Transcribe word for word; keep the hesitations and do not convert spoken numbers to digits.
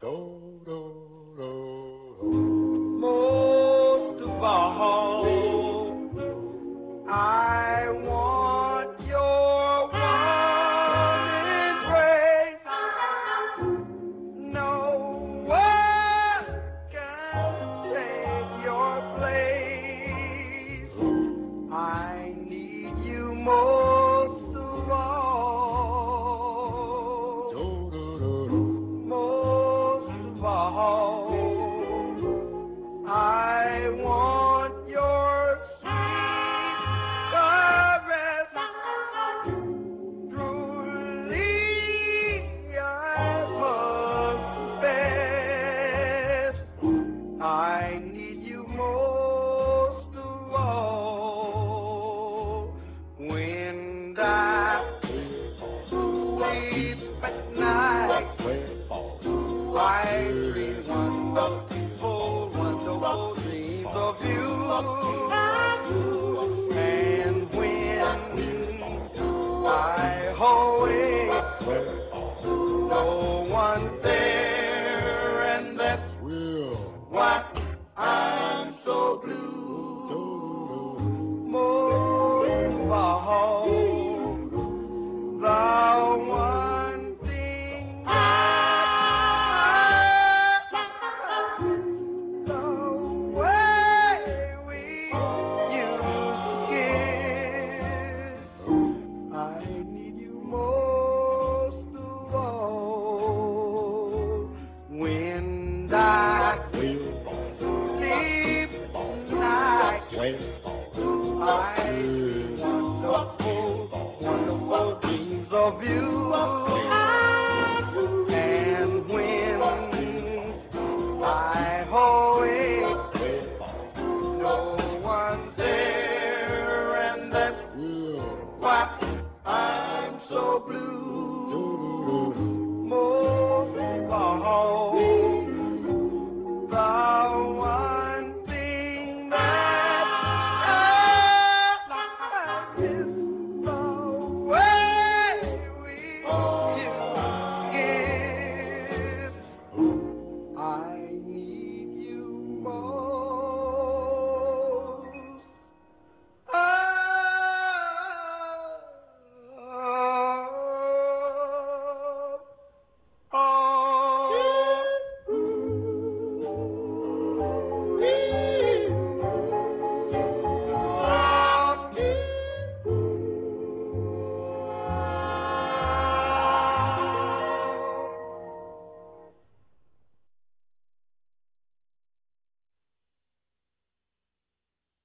Do, do, do, do. Most of all, I want your warm embrace. No one can take your place. I need you most of all. Do, do, do, do. Most of all, I want your sweet caress. Truly, I must confess, I need you most of all. When I sleep at night, I dream wonderful, wonderful dreams of you. And when I awake, no one says